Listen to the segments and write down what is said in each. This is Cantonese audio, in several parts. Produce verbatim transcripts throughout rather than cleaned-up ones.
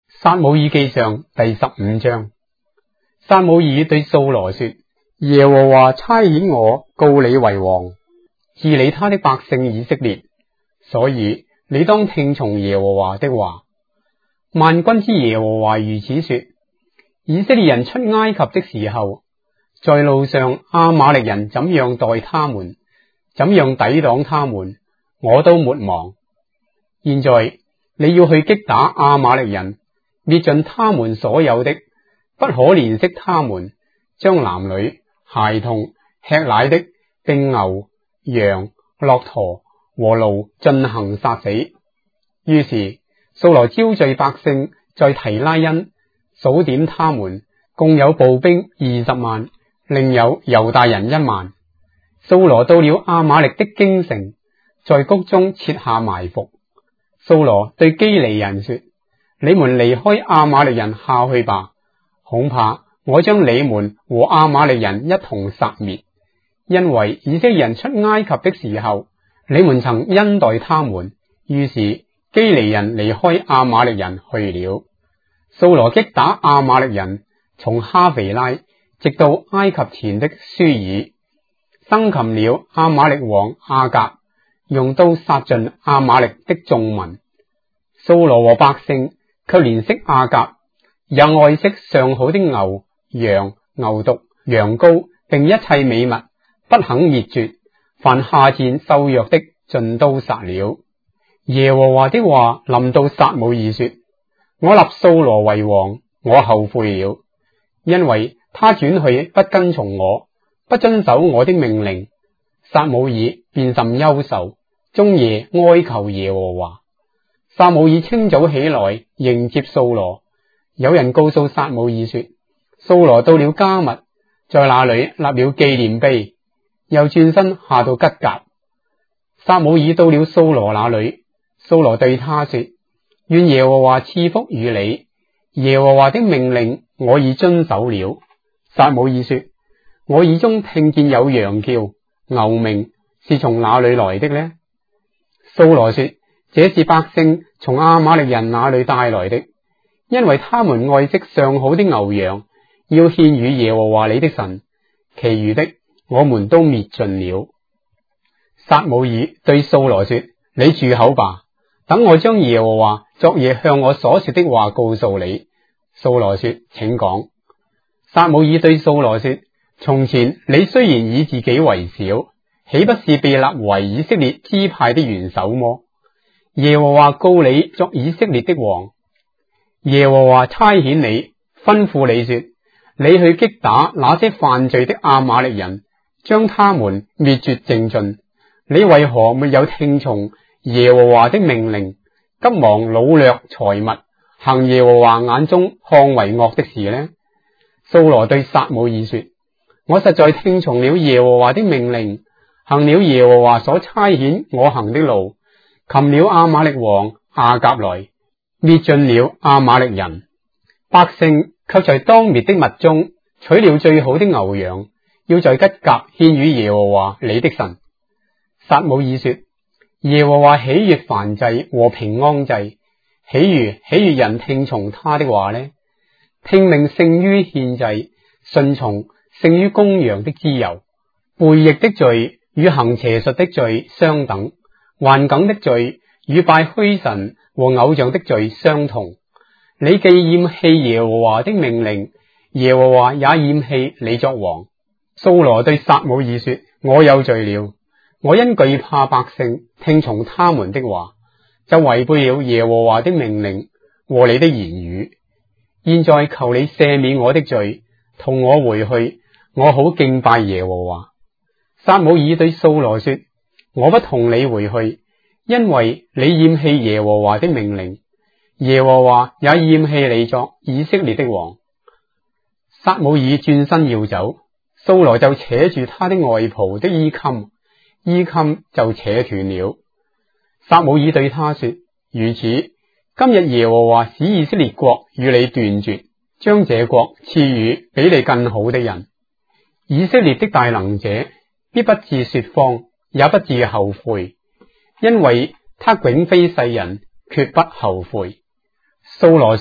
撒母耳記上第十五章。撒母耳對掃羅說：耶和華差遣我膏你為王，治理他的百姓以色列，所以你當聽從耶和華的話。萬軍之耶和華如此說：以色列人出埃及的時候，在路上亞瑪力人怎樣待他們，怎樣抵擋他們，我都沒忘。現在你要去擊打亞瑪力人，滅盡他們所有的，不可憐惜他們，將男女、孩童、吃奶的，並牛、羊、駱駝和驢進行殺死。於是掃羅招聚百姓，在提拉因數點他們，共有步兵二十萬，另有猶大人一萬。掃羅到了亞瑪力的京城，在谷中設下埋伏。掃羅對基尼人說：你們離開亞瑪力人下去吧，恐怕我將你們和亞瑪力人一同殺滅。因為以色列人出埃及的時候，你們曾恩待他們。於是基尼人離開亞瑪力人去了。掃羅擊打亞瑪力人，從哈肥拉直到埃及田的舒爾，生擒了亞瑪力王亞甲，用刀殺盡亞瑪力的眾民。掃羅和百姓卻憐惜亞甲，也愛惜上好的牛、羊、牛犢、羊羔，並一切美物，不肯滅絕。凡下賤瘦弱的，盡都殺了。耶和華的話臨到撒母耳說：我立掃羅為王，我後悔了，因為他轉去不跟從我，不遵守我的命令。撒母耳便甚憂愁，終夜哀求耶和華。撒母耳清早起來迎接掃羅。有人告訴撒母耳說：掃羅到了迦密，在那裏立了紀念碑，又轉身下到吉甲。撒母耳到了掃羅那裏，掃羅對他說：願耶和華賜福與你，耶和華的命令我已遵守了。撒母耳說：我耳中聽見有羊叫，牛鳴，是從哪裏來的呢？掃羅說：這是百姓從亞瑪力人那裏帶來的，因為他們愛惜上好的牛羊，要獻與耶和華你的神，其餘的我們都滅盡了。撒母耳對掃羅說：你住口吧，等我將耶和華昨夜向我所說的話告訴你。掃羅說：請講。撒母耳對掃羅說：從前你雖然以自己為小，豈不是被立為以色列支派的元首麼？耶和華膏你作以色列的王，耶和華差遣你，吩咐你說：你去擊打那些犯罪的亞瑪力人，將他們滅絕淨盡。你為何沒有聽從耶和華的命令，急忙擄掠財物，行耶和華眼中看為惡的事呢？掃羅對撒母耳說：我實在聽從了耶和華的命令，行了耶和華所差遣我行的路，擒了亞瑪力王亞甲來，滅盡了亞瑪力人。百姓卻在當滅的物中取了最好的牛羊，要在吉甲獻與耶和華你的神。撒母耳說：耶和華喜悅燔祭和平安祭，豈如喜悅人聽從他的話呢？聽命勝於獻祭，順從勝於公羊的脂油。背逆的罪與行邪術的罪相等，頑梗的罪與拜虛神和偶像的罪相同。你既厭棄耶和華的命令，耶和華也厭棄你作王。掃羅對撒母耳說：我有罪了，我因懼怕百姓，聽從他們的話，就違背了耶和華的命令和你的言語。現在求你赦免我的罪，同我回去，我好敬拜耶和華。撒母耳對掃羅說：我不同你回去，因為你厭棄耶和華的命令，耶和華也厭棄你作以色列的王。撒母耳轉身要走，掃羅就扯住他的外袍的衣襟，衣襟就扯斷了。撒母耳對他說：如此，今日耶和華使以色列國與你斷絕，將這國賜予比你更好的人。以色列的大能者必不致說謊，也不致後悔，因為他迥非世人，決不後悔。掃羅說：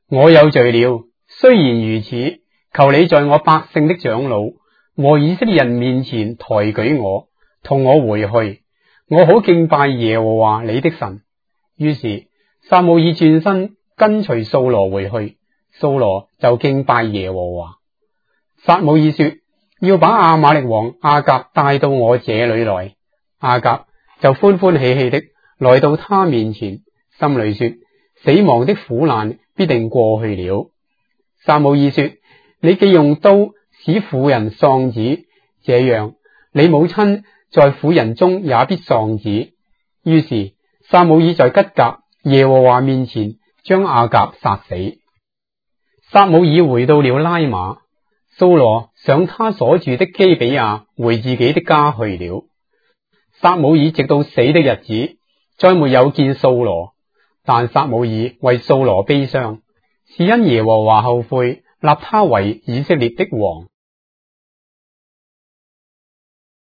我有罪了。雖然如此，求你在我百姓的長老和以色列人面前抬舉我，同我回去，我好敬拜耶和華你的神。於是撒母耳轉身跟隨掃羅回去，掃羅就敬拜耶和華。撒母耳說，要把亞瑪力王亞甲帶到我這裏來。亞甲就歡歡喜喜的來到他面前，心裏說，死亡的苦難必定過去了。撒母耳說，你既用刀使婦人喪子，這樣你母親在婦人中也必喪子。於是撒母耳在吉甲耶和華面前將亞甲殺死。撒母耳回到了拉瑪，掃羅上他所住的基比亞回自己的家去了。撒母耳直到死的日子，再沒有見掃羅，但撒母耳為掃羅悲傷，是因耶和華後悔立他為以色列的王。